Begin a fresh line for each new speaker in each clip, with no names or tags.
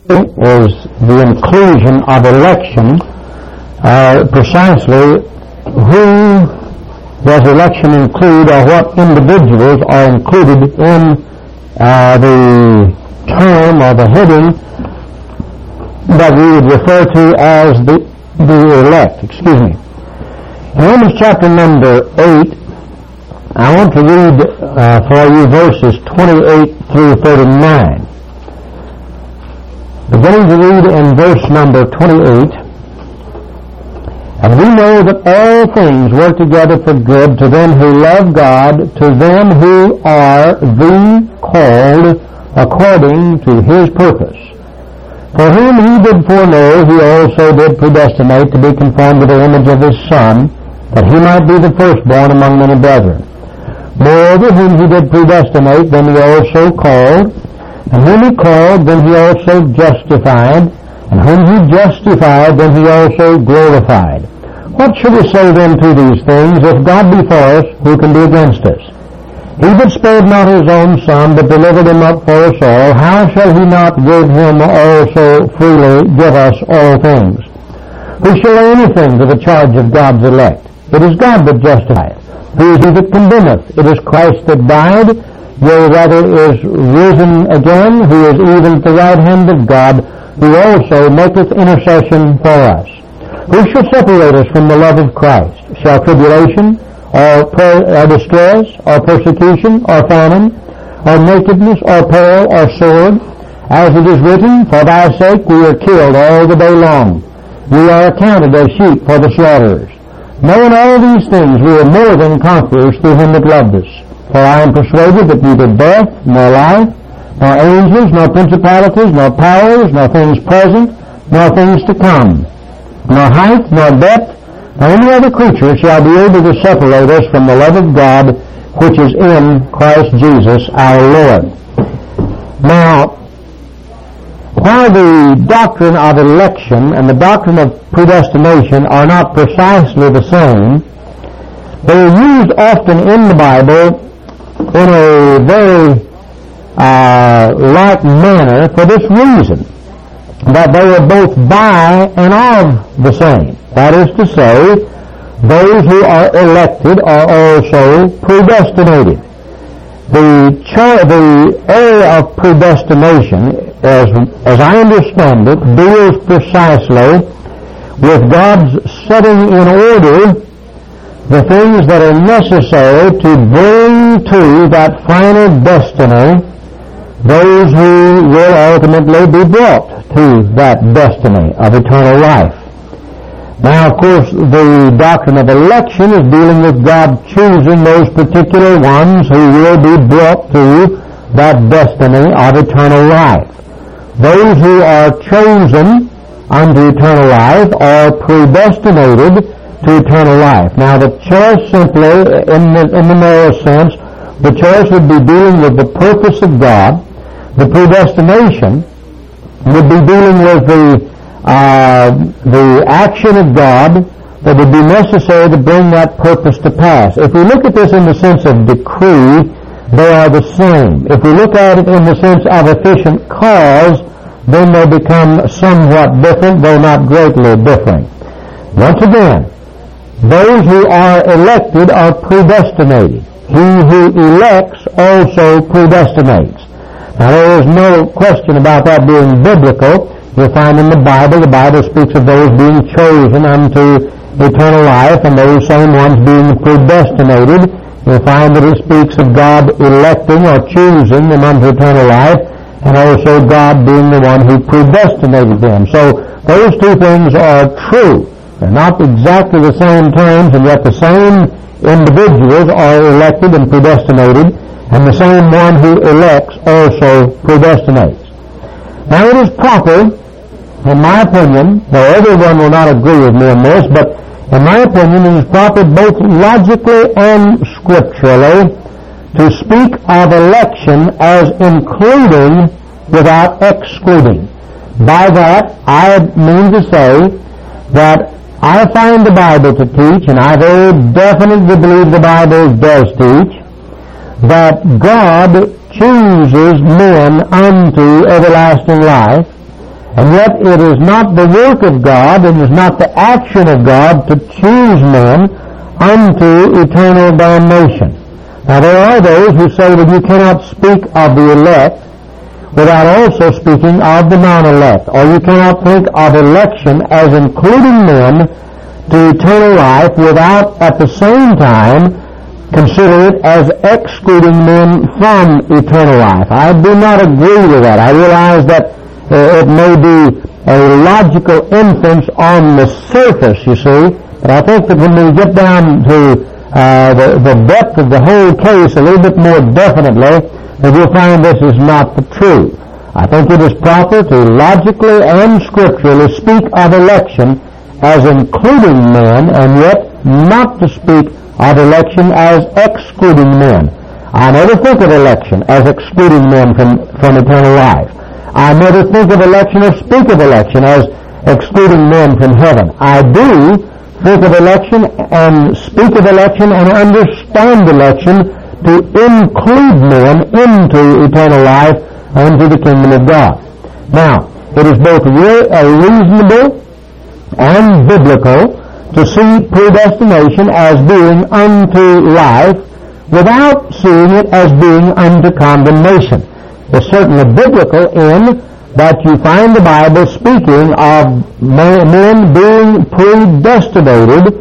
is the inclusion of election. Precisely who does election include, or what individuals are included in the term or the heading that we would refer to as the elect. Excuse me. In Romans chapter number 8, I want to read for you verses 28 through 39. Beginning to read in verse number 28, and we know that all things work together for good to them who love God, to them who are the called according to His purpose. For whom He did foreknow, He also did predestinate to be conformed to the image of His Son, that He might be the firstborn among many brethren. Moreover, whom He did predestinate, then He also called, and whom He called, then He also justified, and whom He justified, then He also glorified. What shall we say then to these things? If God be for us, who can be against us? He that spared not His own Son, but delivered Him up for us all, how shall He not give Him also freely give us all things? Who shall lay anything to the charge of God's elect? It is God that justifieth. Who is He that condemneth? It is Christ that died, yea, rather is risen again, who is even at the right hand of God, who also maketh intercession for us. Who shall separate us from the love of Christ? Shall tribulation, or distress, or persecution, or famine, or nakedness, or peril, or sword? As it is written, For thy sake we are killed all the day long. We are accounted as sheep for the slaughterers. Knowing all these things, we are more than conquerors through Him that loved us. For I am persuaded that neither death, nor life, nor angels, nor principalities, nor powers, nor things present, nor things to come, nor height, nor depth, nor any other creature shall be able to separate us from the love of God which is in Christ Jesus our Lord. Now, while the doctrine of election and the doctrine of predestination are not precisely the same, they are used often in the Bible in a very like manner for this reason, that they are both by and of the same. That is to say, those who are elected are also predestinated. The area of predestination, as I understand it, deals precisely with God's setting in order the things that are necessary to bring to that final destiny those who will ultimately be brought to that destiny of eternal life. Now, of course, the doctrine of election is dealing with God choosing those particular ones who will be brought to that destiny of eternal life. Those who are chosen unto eternal life are predestinated to eternal life. Now, the choice simply, in the narrow sense, the choice would be dealing with the purpose of God. The predestination would be dealing with the action of God that would be necessary to bring that purpose to pass. If we look at this in the sense of decree, they are the same. If we look at it in the sense of efficient cause, then they become somewhat different, though not greatly different. Once again, those who are elected are predestinated. He who elects also predestinates. Now, there is no question about that being biblical. You'll find in the Bible speaks of those being chosen unto eternal life and those same ones being predestinated. You'll find that it speaks of God electing or choosing them unto eternal life, and also God being the one who predestinated them. So those two things are true. They're not exactly the same terms, and yet the same individuals are elected and predestinated, and the same one who elects also predestinates. Now, it is proper, in my opinion, though everyone will not agree with me on this, but in my opinion, it is proper both logically and scripturally to speak of election as including without excluding. By that, I mean to say that I find the Bible to teach, and I very definitely believe the Bible does teach, that God chooses men unto everlasting life, And yet it is not the work of God, and is not the action of God to choose men unto eternal damnation. Now there are those who say that you cannot speak of the elect without also speaking of the non-elect, or you cannot think of election as including men to eternal life without at the same time consider it as excluding men from eternal life. I do not agree with that. I realize that it may be a logical inference on the surface, you see, but I think that when we get down to the depth of the whole case a little bit more definitely, that you'll find this is not the truth. I think it is proper to logically and scripturally speak of election as including men, and yet not to speak of election as excluding men. I never think of election as excluding men from eternal life. I never think of election or speak of election as excluding men from heaven. I do think of election and speak of election and understand election to include men into eternal life and into the kingdom of God. Now, it is both reasonable and biblical to see predestination as being unto life without seeing it as being unto condemnation. It's certainly biblical in that you find the Bible speaking of men being predestinated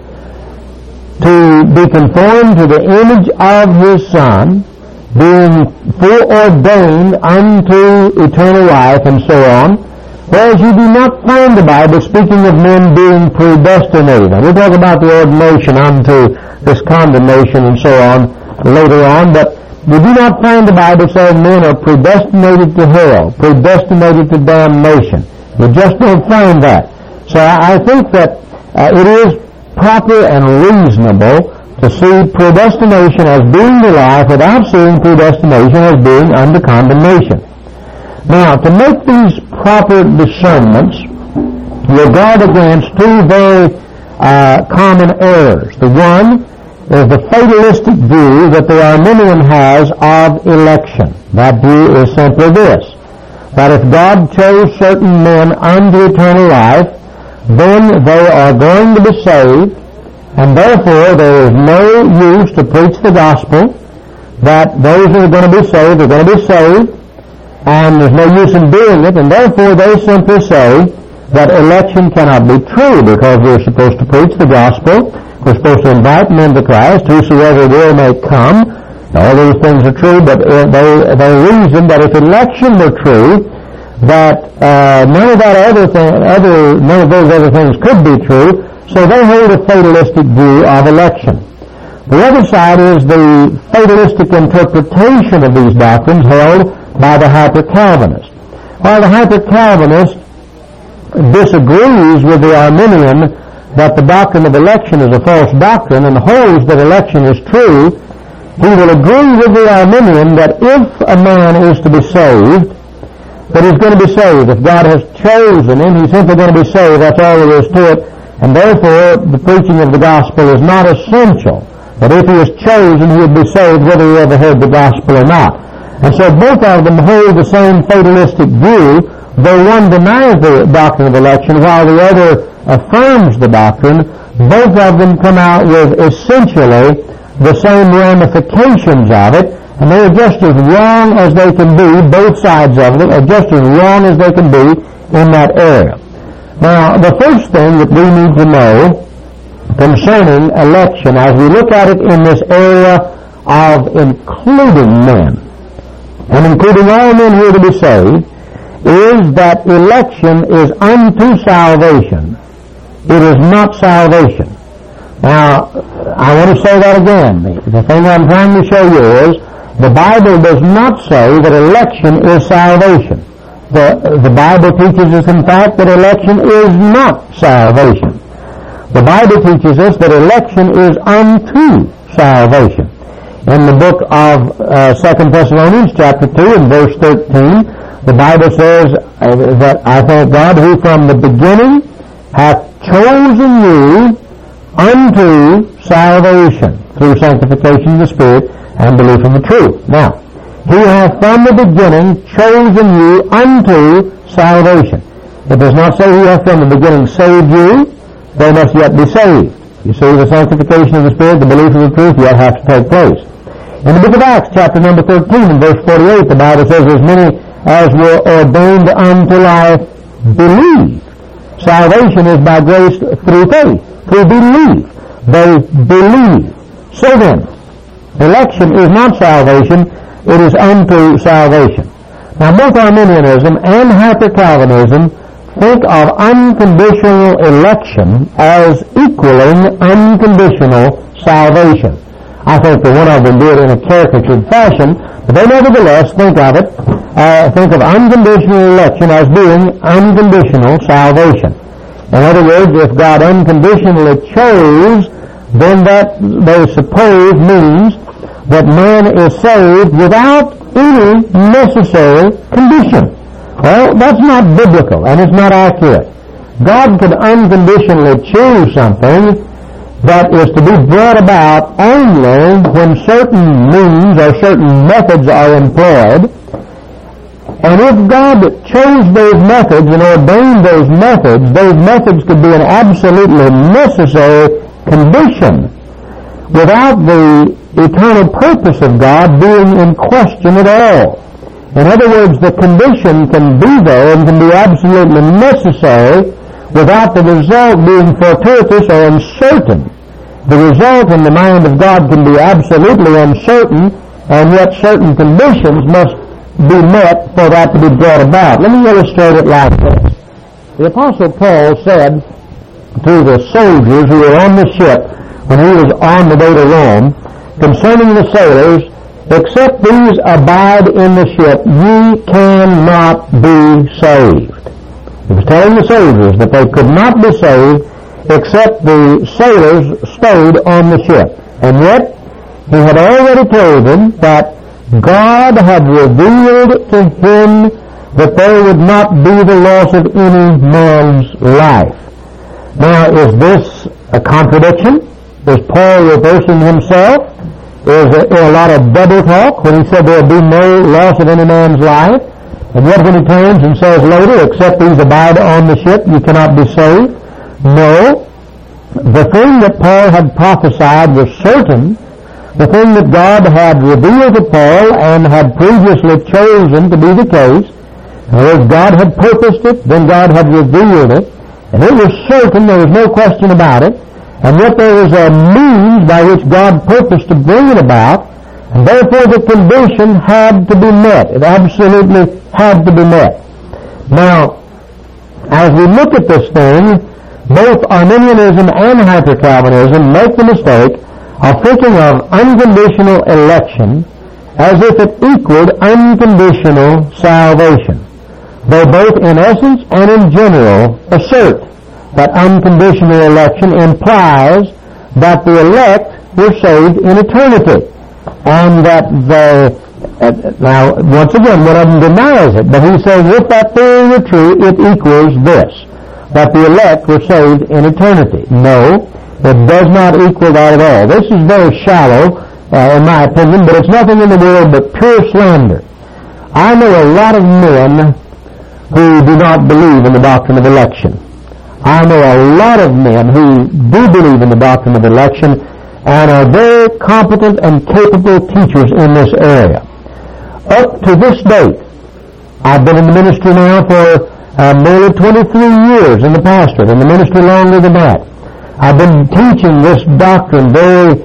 to be conformed to the image of His Son, being foreordained unto eternal life, and so on, whereas you do not find the Bible speaking of men being predestinated. Now, we'll talk about the ordination unto this condemnation and so on later on, but we do not find the Bible saying men are predestinated to hell, predestinated to damnation. We just don't find that. So I think that it is proper and reasonable to see predestination as being to life without seeing predestination as being under condemnation. Now, to make these proper discernments, you'll guard against two very common errors. The one is the fatalistic view that the Arminian has of election. That view is simply this, that if God chose certain men unto eternal life, then they are going to be saved, and therefore there is no use to preach the gospel, that those who are going to be saved are going to be saved, and there's no use in doing it, and therefore they simply say that election cannot be true because we're supposed to preach the gospel, we're supposed to invite men to Christ, whosoever will may come. All these things are true, but they reason that if election were true, that none of those other things could be true, so they hold a fatalistic view of election. The other side is the fatalistic interpretation of these doctrines held by the Hyper-Calvinist. While the Hyper-Calvinist disagrees with the Arminian that the doctrine of election is a false doctrine and holds that election is true, he will agree with the Arminian that if a man is to be saved, that he's going to be saved. If God has chosen him, he's simply going to be saved. That's all there is to it. And therefore, the preaching of the gospel is not essential. But if he is chosen, he would be saved whether he ever heard the gospel or not. And so both of them hold the same fatalistic view, though one denies the doctrine of election while the other affirms the doctrine. Both of them come out with essentially the same ramifications of it, and they are just as wrong as they can be. Both sides of it are just as wrong as they can be in that area. Now, the first thing that we need to know concerning election, as we look at it in this area of including men, and including all men who are to be saved, is that election is unto salvation. It is not salvation. Now, I want to say that again. The thing I'm trying to show you is the Bible does not say that election is salvation. The Bible teaches us, in fact, that election is not salvation. The Bible teaches us that election is unto salvation. In the book of 2 Thessalonians chapter 2 and verse 13, the Bible says that I thank God who from the beginning hath chosen you unto salvation through sanctification of the Spirit and belief in the truth. Now, He hath from the beginning chosen you unto salvation. It does not say He hath from the beginning saved you. They must yet be saved. You see, the sanctification of the Spirit, the belief of the truth, yet has to take place. In the book of Acts, chapter number 13, and verse 48, the Bible says, as many as were ordained unto life believe. Salvation is by grace through faith, through belief. They believe. So then, election is not salvation, it is unto salvation. Now, both Arminianism and Hyper-Calvinism think of unconditional election as equaling unconditional salvation. I think that one of them do it in a caricatured fashion, but they nevertheless think of it, think of unconditional election as being unconditional salvation. In other words, if God unconditionally chose, then that, they suppose, means that man is saved without any necessary condition. Well, that's not biblical, and it's not accurate. God can unconditionally choose something that is to be brought about only when certain means or certain methods are employed. And if God chose those methods and ordained those methods could be an absolutely necessary condition without the eternal purpose of God being in question at all. In other words, the condition can be there and can be absolutely necessary without the result being fortuitous or uncertain. The result in the mind of God can be absolutely uncertain, and yet certain conditions must be met for that to be brought about. Let me illustrate it like this. The Apostle Paul said to the soldiers who were on the ship when he was on the way to Rome, concerning the sailors, except these abide in the ship, ye cannot be saved. He was telling the soldiers that they could not be saved except the sailors stayed on the ship. And yet, he had already told them that God had revealed to him that there would not be the loss of any man's life. Now, is this a contradiction? Is Paul reversing himself? Is there a lot of double talk when he said there will be no loss of any man's life? And yet when he turns and says later, except these abide on the ship, you cannot be saved? No. The thing that Paul had prophesied was certain. The thing that God had revealed to Paul and had previously chosen to be the case. In other words, God had purposed it, then God had revealed it. And it was certain, there was no question about it. And yet there was a means by which God purposed to bring it about, and therefore the condition had to be met. It absolutely had to be met. Now, as we look at this thing, both Arminianism and Hyper-Calvinism make the mistake of thinking of unconditional election as if it equaled unconditional salvation. They both in essence and in general assert that unconditional election implies that the elect were saved in eternity, and that now, once again, one of them denies it, but he's saying if that theory were true, it equals this, that the elect were saved in eternity. No, it does not equal that at all. This is very shallow, in my opinion, but it's nothing in the world but pure slander. I know a lot of men who do not believe in the doctrine of election. I know a lot of men who do believe in the doctrine of election and are very competent and capable teachers in this area. Up to this date, I've been in the ministry now for nearly 23 years in the pastorate, in the ministry longer than that. I've been teaching this doctrine very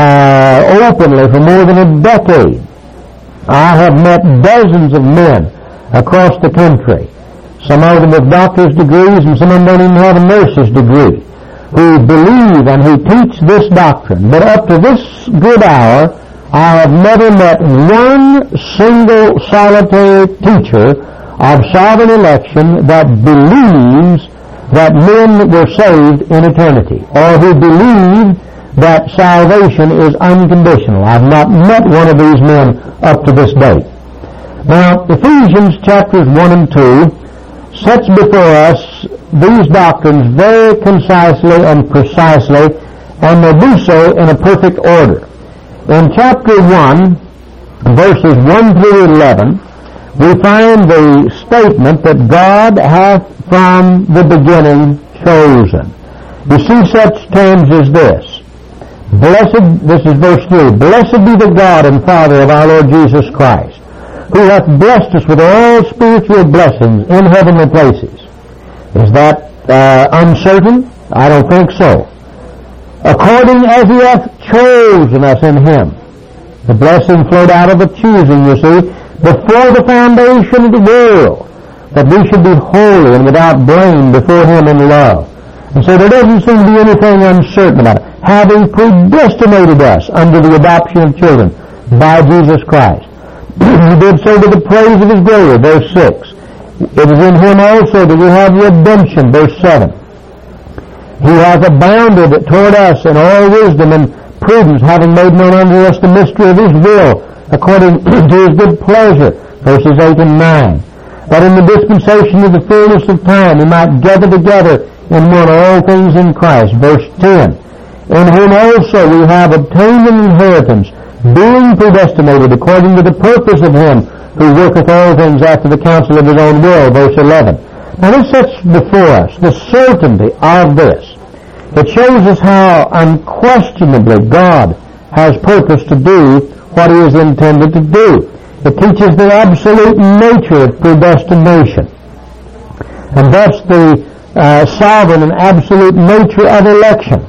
openly for more than a decade. I have met dozens of men across the country, some of them with doctor's degrees and some of them don't even have a nurse's degree, who believe and who teach this doctrine. But up to this good hour, I have never met one single solitary teacher of sovereign election that believes that men were saved in eternity, or who believe that salvation is unconditional. I've not met one of these men up to this date. Now, Ephesians chapters 1 and 2 sets before us these doctrines very concisely and precisely, and they do so in a perfect order. In chapter 1, verses 1 through 11, we find the statement that God hath from the beginning chosen. You see such terms as this. Blessed, this is verse 3, blessed be the God and Father of our Lord Jesus Christ, who hath blessed us with all spiritual blessings in heavenly places. Is that uncertain? I don't think so. According as he hath chosen us in him. The blessing flowed out of the choosing, you see, before the foundation of the world, that we should be holy and without blame before him in love. And so there doesn't seem to be anything uncertain about it. Having predestinated us unto the adoption of children by Jesus Christ. He did so to the praise of his glory, verse 6. It is in him also that we have redemption, verse 7. He hath abounded toward us in all wisdom and prudence, having made known unto us the mystery of his will, according to his good pleasure, verses 8 and 9. That in the dispensation of the fullness of time he might gather together in one all things in Christ, verse 10. In whom also we have obtained an inheritance, being predestinated according to the purpose of him who worketh all things after the counsel of his own will, verse 11. Now this sets before us the certainty of this. It shows us how unquestionably God has purpose to do what he is intended to do. It teaches the absolute nature of predestination. And thus the sovereign and absolute nature of election.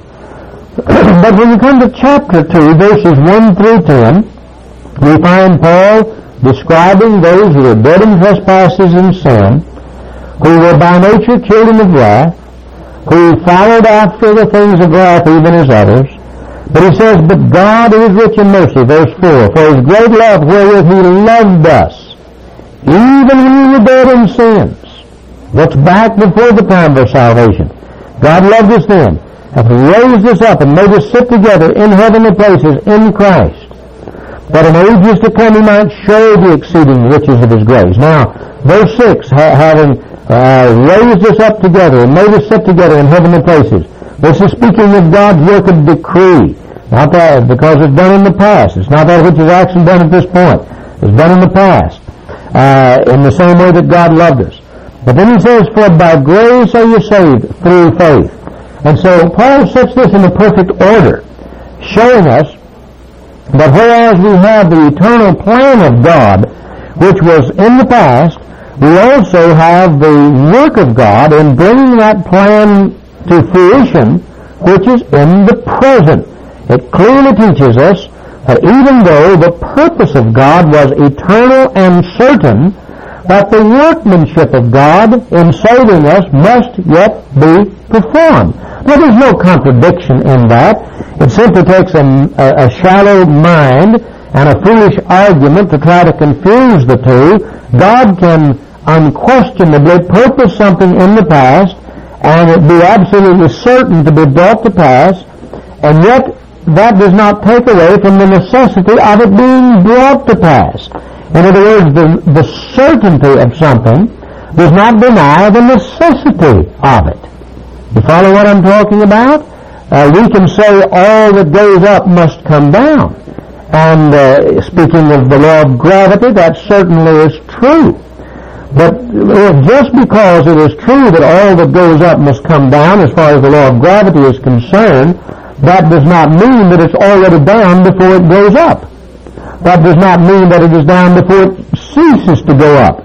But when you come to chapter 2, verses 1 through 10, we find Paul describing those who were dead in trespasses and sin, who were by nature children of wrath, who followed after the things of wrath even as others. But he says, but God is rich in mercy, verse 4, for his great love wherewith he loved us, even when we were dead in sins. Looks back before the time of our salvation. God loved us then, hath raised us up and made us sit together in heavenly places in Christ, that in ages to come he might show the exceeding riches of his grace. Now, verse 6, having raised us up together and made us sit together in heavenly places. This is speaking of God's work of decree. Not that because it's done in the past. It's not that which is actually done at this point. It's done in the past. In the same way that God loved us. But then he says, for by grace are you saved through faith. And so Paul sets this in a perfect order, showing us that whereas we have the eternal plan of God, which was in the past, we also have the work of God in bringing that plan to fruition, which is in the present. It clearly teaches us that even though the purpose of God was eternal and certain, that the workmanship of God in saving us must yet be performed. Now, there's no contradiction in that. It simply takes a shallow mind and a foolish argument to try to confuse the two. God can unquestionably purpose something in the past, and it be absolutely certain to be brought to pass, and yet that does not take away from the necessity of it being brought to pass. In other words, the certainty of something does not deny the necessity of it. You follow what I'm talking about? We can say all that goes up must come down. And speaking of the law of gravity, that certainly is true. But just because it is true that all that goes up must come down as far as the law of gravity is concerned, that does not mean that it's already down before it goes up. That does not mean that it is down before it ceases to go up.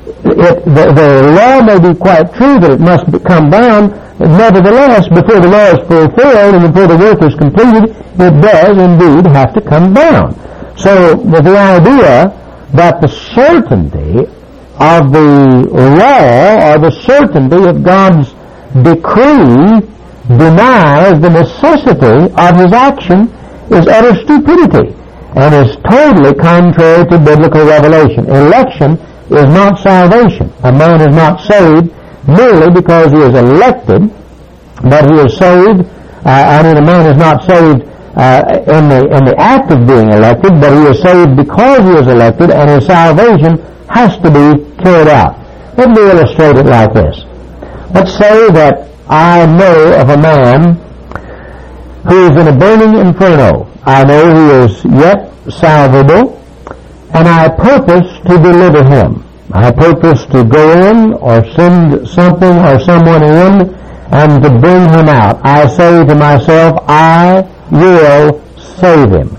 The law may be quite true that it must come down, nevertheless, before the law is fulfilled and before the work is completed, it does indeed have to come down. So the idea that the certainty of the law or the certainty of God's decree denies the necessity of his action is utter stupidity and is totally contrary to biblical revelation. Election is not salvation. A man is not saved merely because he is elected, but he is saved, a man is not saved in the act of being elected, but he is saved because he is elected, and his salvation has to be carried out. Let me illustrate it like this. Let's say that I know of a man who is in a burning inferno. I know he is yet salvable, and I purpose to deliver him. I purpose to go in or send something or someone in and to bring him out, I say to myself, I will save him.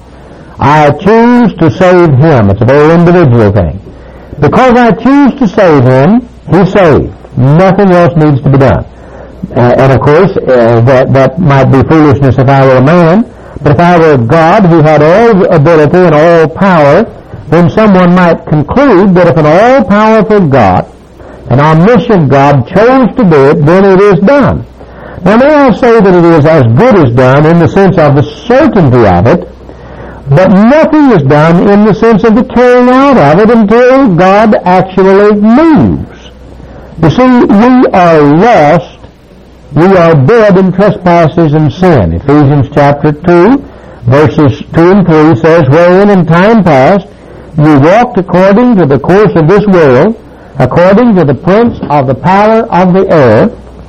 I choose to save him. It's a very individual thing. Because I choose to save him, he's saved. Nothing else needs to be done. And of course, that might be foolishness if I were a man, but if I were God who had all ability and all power, then someone might conclude that if an all-powerful God, an omniscient God, chose to do it, then it is done. Now, may I say that it is as good as done in the sense of the certainty of it, but nothing is done in the sense of the carrying out of it until God actually moves. You see, we are lost. We are dead in trespasses and sin. Ephesians chapter 2, verses 2 and 3 says, wherein in time past you walked according to the course of this world, according to the prince of the power of the air.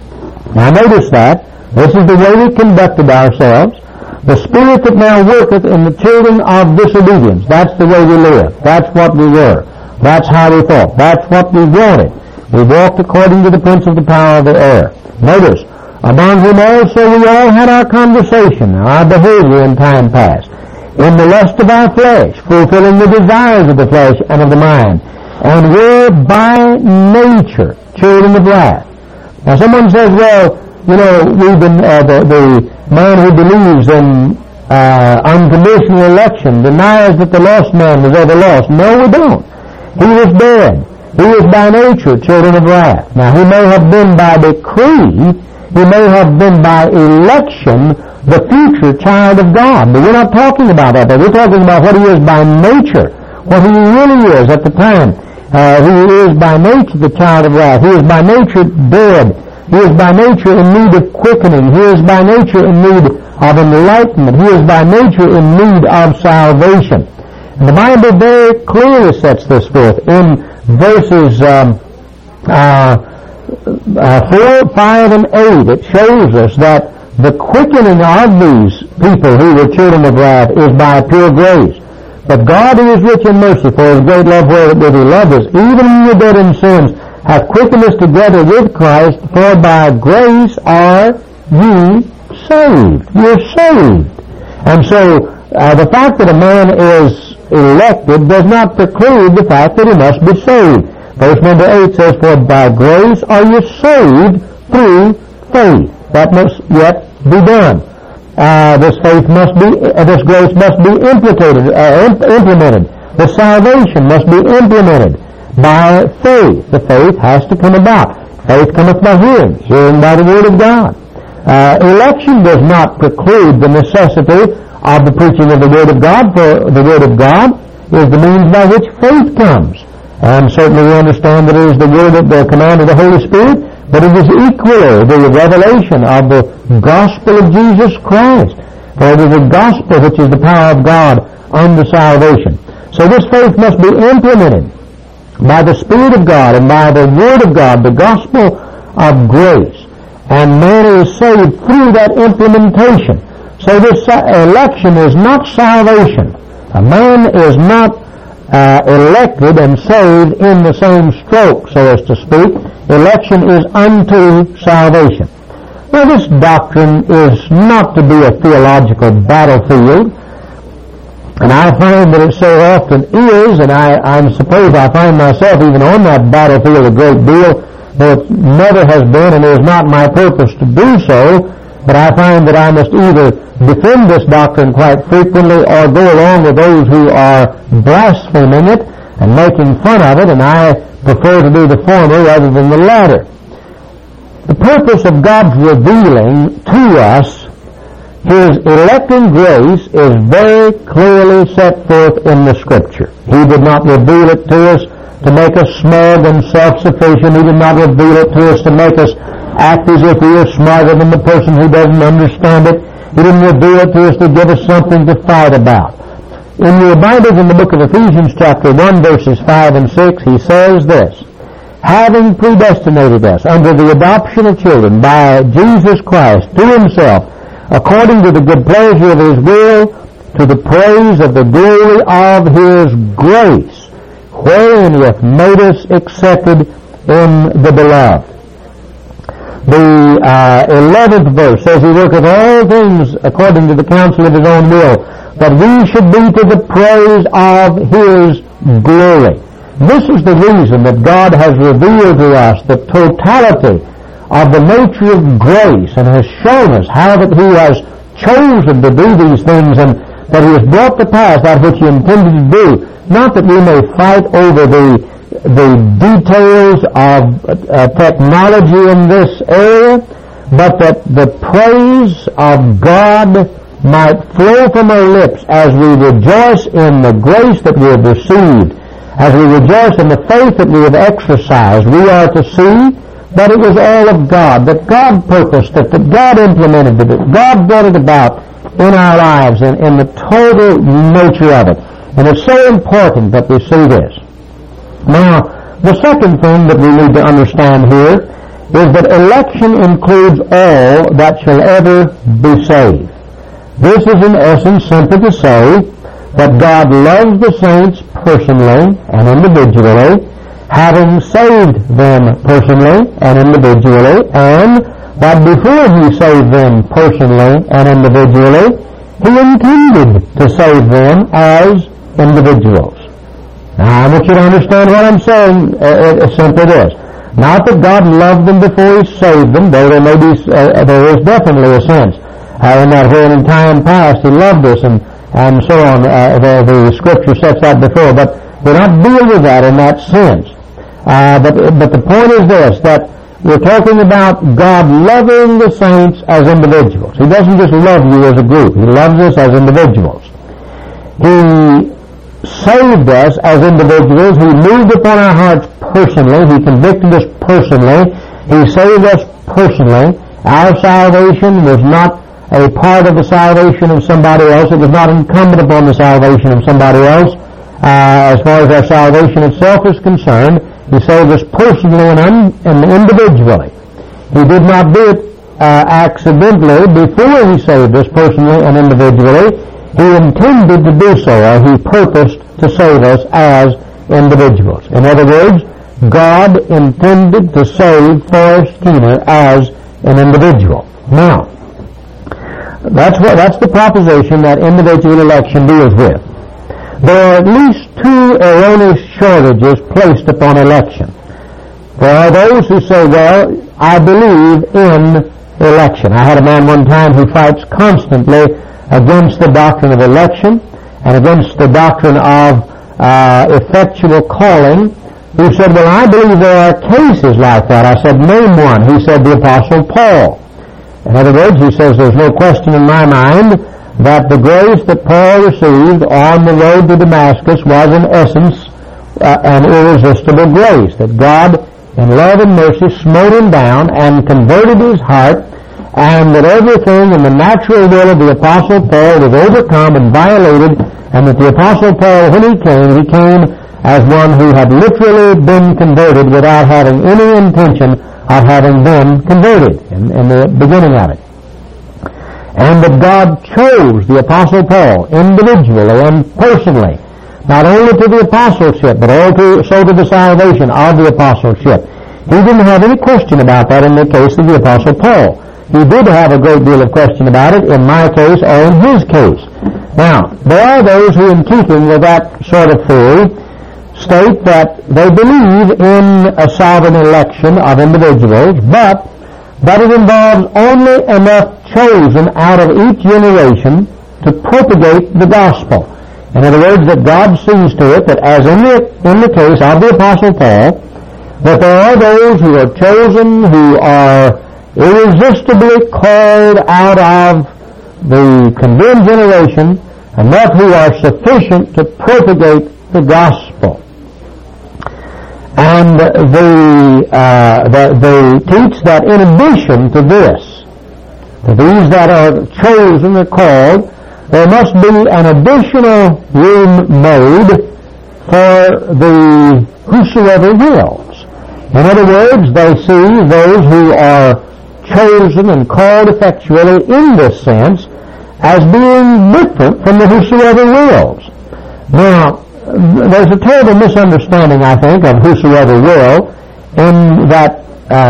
Now notice that. This is the way we conducted ourselves. The spirit that now worketh in the children of disobedience. That's the way we live. That's what we were. That's how we thought. That's what we wanted. We walked according to the prince of the power of the air. Notice, among whom also we all had our conversation, our behavior in time past, in the lust of our flesh, fulfilling the desires of the flesh and of the mind, and were by nature children of wrath. Now someone says, well, you know, we've been, the man who believes in unconditional election denies that the lost man was ever lost. No, we don't. He was dead. He was by nature children of wrath. Now he may have been by decree, he may have been by election the future child of God. But we're not talking about that. But we're talking about what he is by nature, what he really is at the time. He is by nature the child of wrath. He is by nature dead. He is by nature in need of quickening. He is by nature in need of enlightenment. He is by nature in need of salvation. And the Bible very clearly sets this forth in verses 4, 5, and 8. It shows us that the quickening of these people who were children of wrath is by pure grace. But God, who is rich in mercy, for his great love wherewith he loved us, even when we were dead in sins, hath quickened us together with Christ, for by grace are ye saved. You're saved. And so, the fact that a man is elected does not preclude the fact that he must be saved. Verse number 8 says, for by grace are you saved through faith. That must yet be done. This faith must be, this grace must be implemented. The salvation must be implemented by faith. The faith has to come about. Faith cometh by hearing, hearing by the word of God. Election does not preclude the necessity of the preaching of the word of God, for the word of God is the means by which faith comes. And certainly we understand that it is the word of the command of the Holy Spirit, but it is equally the revelation of the gospel of Jesus Christ. For it is the gospel which is the power of God unto salvation. So this faith must be implemented by the Spirit of God and by the Word of God, the gospel of grace. And man is saved through that implementation. So this election is not salvation. A man is not elected and saved in the same stroke, so as to speak. Election is unto salvation. Now this doctrine is not to be a theological battlefield, and I find that it so often is, and I suppose I find myself even on that battlefield a great deal, though it never has been and it is not my purpose to do so, but I find that I must either defend this doctrine quite frequently or go along with those who are blaspheming it and making fun of it, and I prefer to do the former rather than the latter. The purpose of God's revealing to us His electing grace is very clearly set forth in the Scripture. He did not reveal it to us to make us smug and self-sufficient. He did not reveal it to us to make us act as if we are smarter than the person who doesn't understand it. He didn't reveal it to us to give us something to fight about. In your Bibles, in the book of Ephesians chapter 1, verses 5 and 6, he says this, having predestinated us unto the adoption of children by Jesus Christ to himself, according to the good pleasure of his will, to the praise of the glory of his grace, wherein he hath made us accepted in the beloved. The 11th verse says, he worketh all things according to the counsel of his own will, that we should be to the praise of his glory. This is the reason that God has revealed to us the totality of the nature of grace, and has shown us how that he has chosen to do these things, and that he has brought to pass that which he intended to do. Not that we may fight over the details of technology in this area, but that the praise of God might flow from our lips as we rejoice in the grace that we have received, as we rejoice in the faith that we have exercised. We are to see that it was all of God, that God purposed it, that God implemented it, that God brought it about in our lives and in the total nature of it. And it's so important that we see this. Now, the second thing that we need to understand here is that election includes all that shall ever be saved. This is in essence simply to say that God loves the saints personally and individually, having saved them personally and individually, and that before he saved them personally and individually, he intended to save them as individuals. Now, I want you to understand what I'm saying. It's simply this. Not that God loved them before he saved them, though there is definitely a sense in that when in time past he loved us and so on. The Scripture sets that before, but we're not dealing with that in that sense. But the point is this, that we're talking about God loving the saints as individuals. He doesn't just love you as a group. He loves us as individuals. He saved us as individuals. He moved upon our hearts personally. He convicted us personally. He saved us personally. Our salvation was not a part of the salvation of somebody else. It was not incumbent upon the salvation of somebody else. As far as our salvation itself is concerned, he saved us personally and individually. He did not do it accidentally before he saved us personally and individually. He intended to do so, or he purposed to save us as individuals. In other words, God intended to save Forrest Keener as an individual. Now, that's the proposition that individual election deals with. There are at least two erroneous shortages placed upon election. There are those who say, well, I believe in election. I had a man one time who fights constantly against the doctrine of election and against the doctrine of effectual calling, who said, well, I believe there are cases like that. I said, name one. He said, the Apostle Paul. In other words, he says, there's no question in my mind that the grace that Paul received on the road to Damascus was in essence an irresistible grace, that God in love and mercy smote him down and converted his heart, and that everything in the natural will of the Apostle Paul was overcome and violated, and that the Apostle Paul, when he came as one who had literally been converted without having any intention of having been converted in the beginning of it. And that God chose the Apostle Paul individually and personally, not only to the apostleship, but also to the salvation of the apostleship. He didn't have any question about that in the case of the Apostle Paul. He did have a great deal of question about it in my case or in his case. Now, there are those who, in keeping with that sort of theory, state that they believe in a sovereign election of individuals, but that it involves only enough chosen out of each generation to propagate the gospel. In other words, that God sees to it that, as in the case of the Apostle Paul, that there are those who are chosen, who are irresistibly called out of the condemned generation, and that who are sufficient to propagate the gospel. And they teach that in addition to this, to these that are chosen or called, there must be an additional room made for the whosoever wills. In other words, they see those who are chosen and called effectually in this sense as being different from the whosoever wills. Now, there's a terrible misunderstanding, I think, of whosoever will in that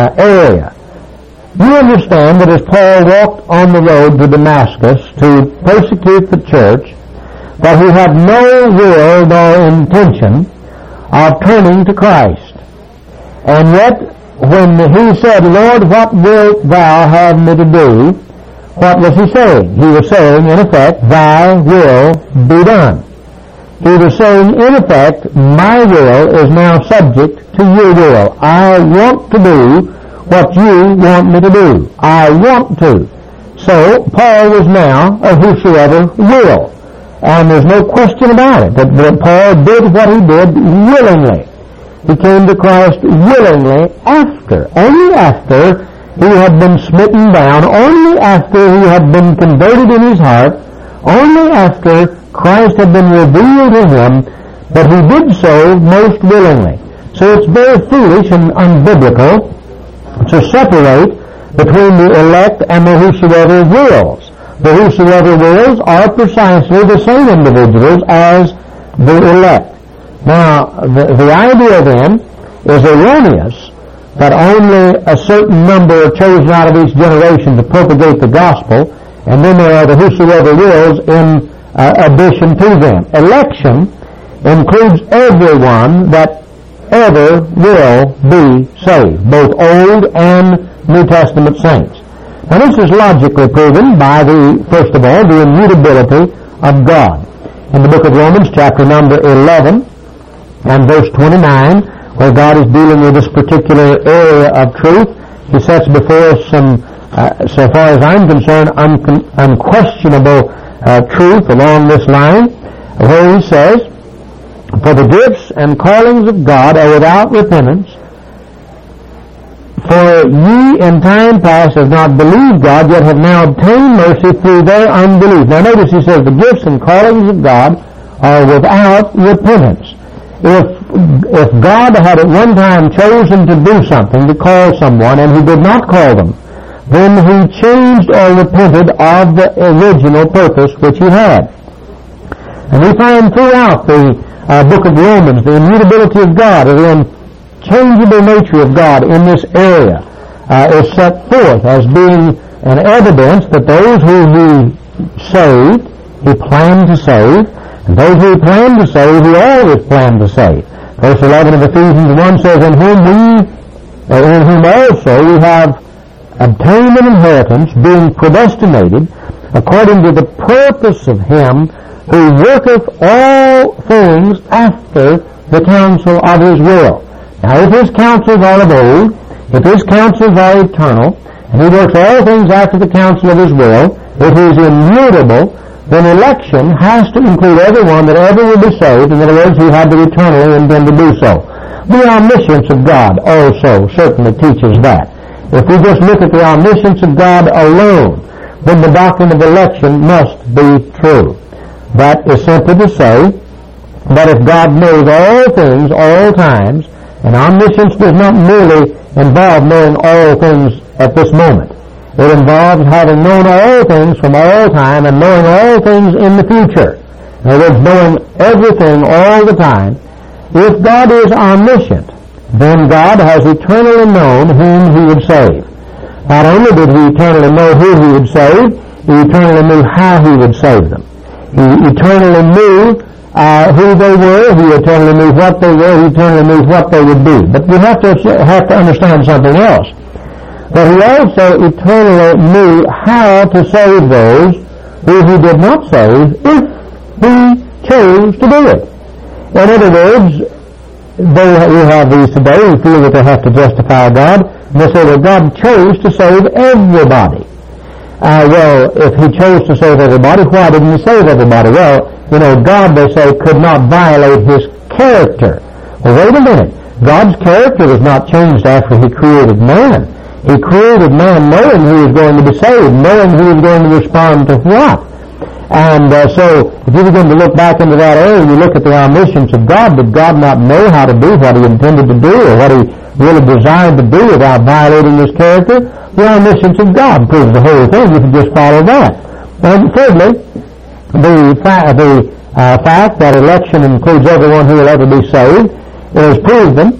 area. You understand that as Paul walked on the road to Damascus to persecute the church, that he had no will nor intention of turning to Christ. And yet, when he said, Lord, what wilt thou have me to do? What was he saying? He was saying, in effect, thy will be done. He was saying, in effect, my will is now subject to your will. I want to do what you want me to do. I want to. So, Paul was now a whosoever will. And there's no question about it, that Paul did what he did willingly. He came to Christ willingly only after he had been smitten down, only after he had been converted in his heart, only after Christ had been revealed to him, but he did so most willingly. So it's very foolish and unbiblical to separate between the elect and the whosoever wills. The whosoever wills are precisely the same individuals as the elect. Now, the idea then is erroneous that only a certain number are chosen out of each generation to propagate the gospel, and then there are the whosoever wills in addition to them. Election includes everyone that ever will be saved, both Old and New Testament saints. Now this is logically proven by first of all, the immutability of God. In the book of Romans, chapter number 11, and verse 29, where God is dealing with this particular area of truth, he sets before us some, so far as I'm concerned, unquestionable truth along this line, where he says, for the gifts and callings of God are without repentance, for ye in time past have not believed God, yet have now obtained mercy through their unbelief. Now notice he says the gifts and callings of God are without repentance. If God had at one time chosen to do something, to call someone, and he did not call them, then he changed or repented of the original purpose which he had. And we find throughout the book of Romans the immutability of God, or the unchangeable nature of God in this area is set forth as being an evidence that those who he saved, he planned to save, and those who he planned to save, he always planned to save. Verse 11 of Ephesians 1 says, in whom also we have obtained an inheritance, being predestinated according to the purpose of him who worketh all things after the counsel of his will. Now, if his counsels are of old, if his counsels are eternal, and he works all things after the counsel of his will, if he is immutable, then election has to include everyone that ever will be saved. In other words, he had to eternally intend to do so. The omniscience of God also certainly teaches that. If we just look at the omniscience of God alone, then the doctrine of election must be true. That is simply to say that if God knows all things, all times, and omniscience does not merely involve knowing all things at this moment. It involves having known all things from all time and knowing all things in the future. In other words, knowing everything all the time. If God is omniscient, then God has eternally known whom he would save. Not only did he eternally know who he would save, he eternally knew how he would save them. He eternally knew who they were, he eternally knew what they were, he eternally knew what they would be. But we have to understand something else. But he also eternally knew how to save those who he did not save if he chose to do it. In other words, we have these today who feel that they have to justify God, and they say that God chose to save everybody. Well, if he chose to save everybody, why didn't he save everybody? Well, God, they say, could not violate his character. Well, wait a minute. God's character was not changed after he created man. He created man knowing he was going to be saved, knowing he was going to respond to what. And so, if you begin to look back into that area, you look at the omniscience of God, did God not know how to do what he intended to do, or what he really desired to do without violating his character? The omniscience of God proves the whole thing if you just follow that. And thirdly, the fact that election includes everyone who will ever be saved is proven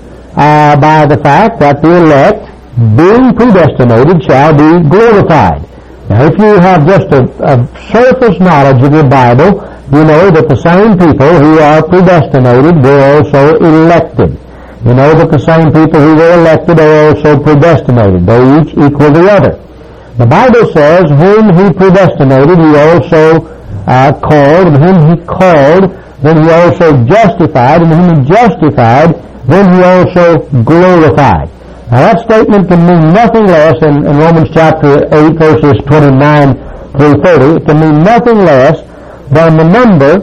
by the fact that the elect, being predestinated, shall be glorified. Now, if you have just a surface knowledge of your Bible, you know that the same people who are predestinated were also elected. You know that the same people who were elected are also predestinated. They each equal the other. The Bible says, whom he predestinated, he also called, and whom he called, then he also justified, and whom he justified, then he also glorified. Now that statement can mean nothing less, in Romans chapter 8, verses 29 through 30, it can mean nothing less than the number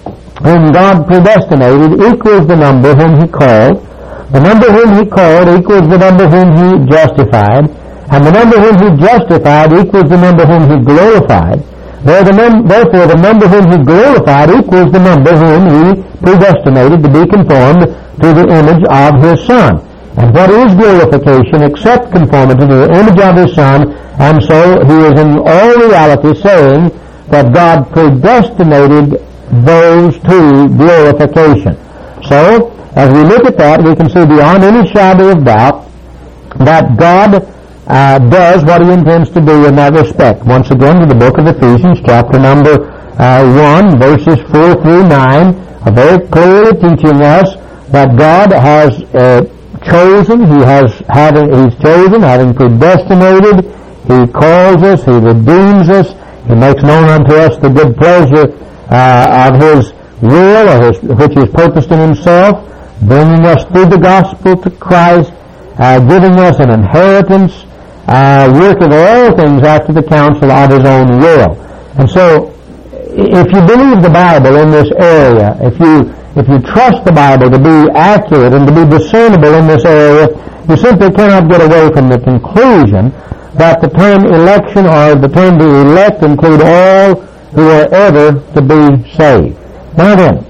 whom God predestinated equals the number whom he called. The number whom he called equals the number whom he justified, and the number whom he justified equals the number whom he glorified. Therefore, the number whom he glorified equals the number whom he predestinated to be conformed to the image of his Son. And what is glorification except conformity to the image of his Son? And so he is in all reality saying that God predestinated those to glorification. So, as we look at that, we can see beyond any shadow of doubt that God does what he intends to do in that respect. Once again, in the book of Ephesians, chapter number 1, verses 4 through 9, are very clearly teaching us that God has chosen, he's chosen, having predestinated, he calls us, he redeems us, he makes known unto us the good pleasure of his will, or which is purposed in himself, bringing us through the gospel to Christ, giving us an inheritance, working all things after the counsel of his own will. And so, if you believe the Bible in this area, if you trust the Bible to be accurate and to be discernible in this area, you simply cannot get away from the conclusion that the term election or the term to elect include all who are ever to be saved. Now then,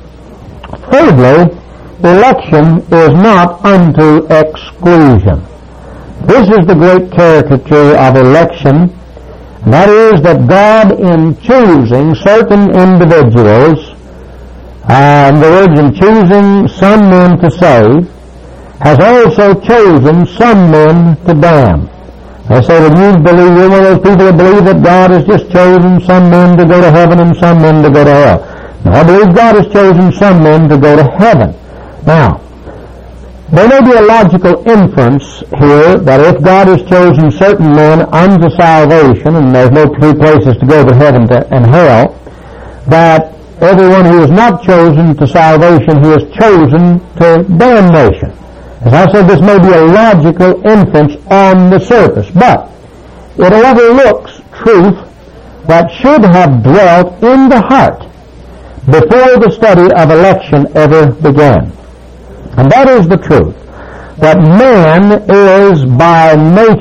thirdly, election is not unto exclusion. This is the great caricature of election, and that is that God, in choosing certain individuals, and the words in choosing some men to save, has also chosen some men to damn. They say that you're one of those people that believe that God has just chosen some men to go to heaven and some men to go to hell. Now, I believe God has chosen some men to go to heaven. Now, there may be a logical inference here that if God has chosen certain men unto salvation, and there's no two places to go but heaven and hell, that everyone who is not chosen to salvation, he is chosen to damnation. As I said, this may be a logical inference on the surface, but it overlooks truth that should have dwelt in the heart before the study of election ever began. And that is the truth, that man is by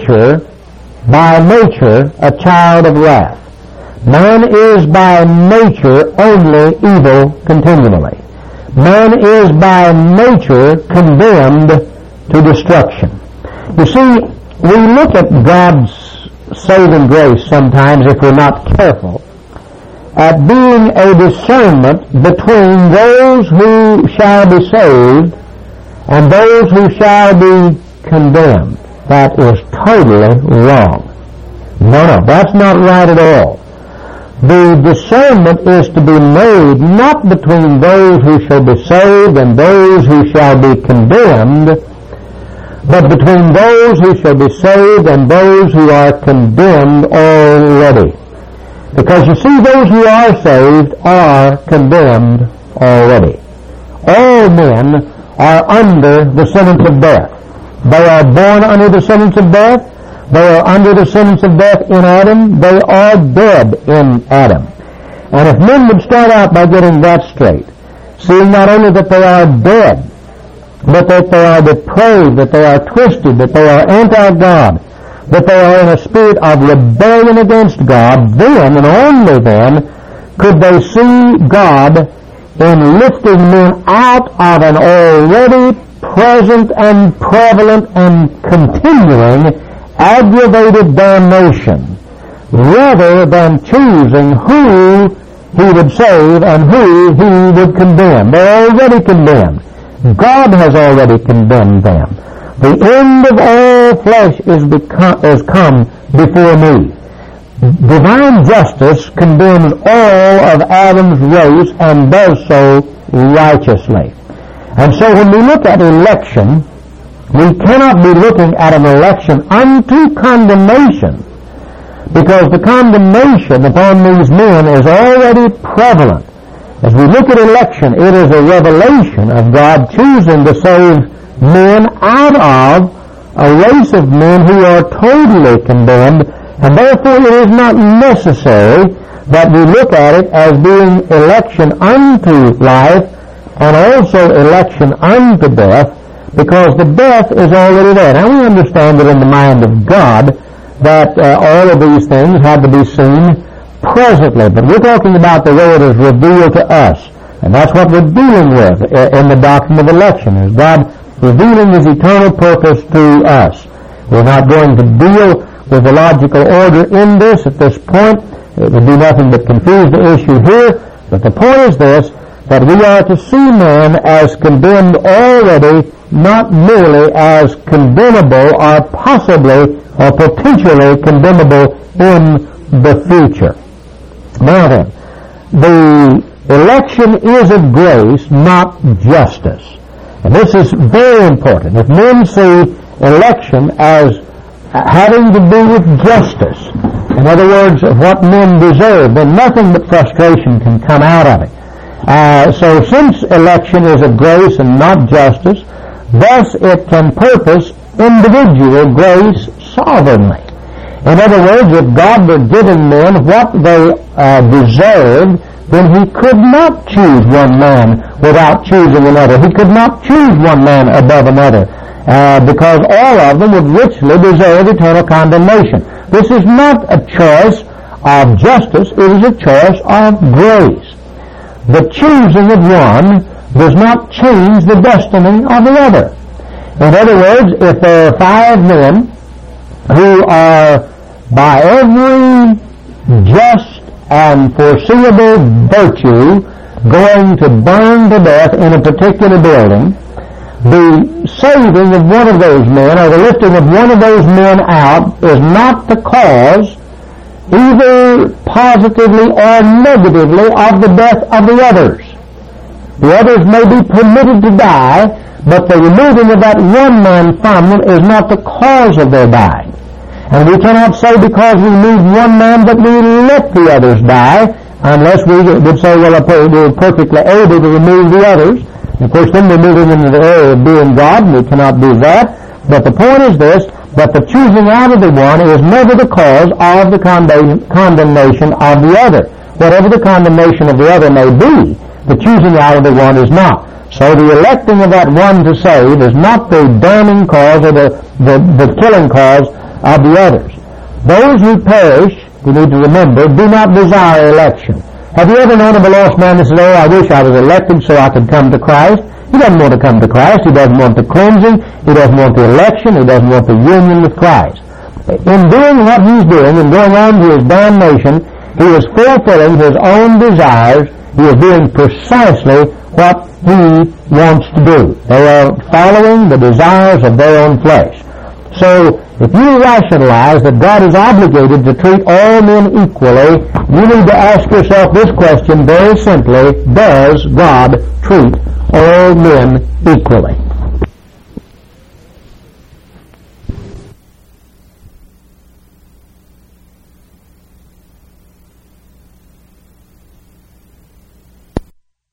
nature a child of wrath. Man is by nature only evil continually. Man is by nature condemned to destruction. You see, we look at God's saving grace sometimes, if we're not careful, at being a discernment between those who shall be saved and those who shall be condemned. That is totally wrong. No, that's not right at all. The discernment is to be made not between those who shall be saved and those who shall be condemned, but between those who shall be saved and those who are condemned already. Because you see, those who are saved are condemned already. All men are under the sentence of death. They are born under the sentence of death. They are under the sentence of death in Adam. They are dead in Adam. And if men would start out by getting that straight, seeing not only that they are dead, but that they are depraved, that they are twisted, that they are anti-God, that they are in a spirit of rebellion against God, then and only then could they see God in lifting men out of an already present and prevalent and continuing aggravated damnation, rather than choosing who He would save and who He would condemn. They're already condemned. God has already condemned them. The end of all flesh is come before me. Divine justice condemns all of Adam's race and does so righteously. And so when we look at election, we cannot be looking at an election unto condemnation, because the condemnation upon these men is already prevalent. As we look at election, it is a revelation of God choosing to save men out of a race of men who are totally condemned, and therefore it is not necessary that we look at it as being election unto life and also election unto death, because the death is already there. Now we understand that in the mind of God that all of these things had to be seen presently, but we're talking about the way it is revealed to us, and that's what we're dealing with in the doctrine of election, is God revealing His eternal purpose to us. We're not going to deal with the logical order in this at this point. It would do nothing but confuse the issue here, but the point is this, that we are to see man as condemned already, not merely as condemnable or possibly or potentially condemnable in the future. Now then, the election is of grace, not justice. And this is very important. If men see election as having to do with justice, in other words, what men deserve, then nothing but frustration can come out of it. So since election is of grace and not justice, thus it can purpose individual grace sovereignly. In other words, if God were giving men what they deserved, then He could not choose one man without choosing another. He could not choose one man above another, because all of them would richly deserve eternal condemnation. This is not a choice of justice, it is a choice of grace. The choosing of one does not change the destiny of the other. In other words, if there are 5 men who are by every just and foreseeable virtue going to burn to death in a particular building, the saving of one of those men or the lifting of one of those men out is not the cause either positively or negatively of the death of the others. The others may be permitted to die, but the removing of that one man from them is not the cause of their dying. And we cannot say because we remove one man that we let the others die, unless we would say, well, we're perfectly able to remove the others. Of course, then we're moving into the area of being God, and we cannot do that. But the point is this, that the choosing out of the one is never the cause of the condemnation of the other. Whatever the condemnation of the other may be, the choosing out of the one is not. So the electing of that one to save is not the damning cause or the killing cause of the others. Those who perish, we need to remember, do not desire election. Have you ever known of a lost man that says, oh, I wish I was elected so I could come to Christ? He doesn't want to come to Christ. He doesn't want the cleansing. He doesn't want the election. He doesn't want the union with Christ. In doing what he's doing and going on to his damnation, he is fulfilling his own desires. He is doing precisely what he wants to do. They are following the desires of their own flesh. So, if you rationalize that God is obligated to treat all men equally, you need to ask yourself this question very simply: does God treat all men equally?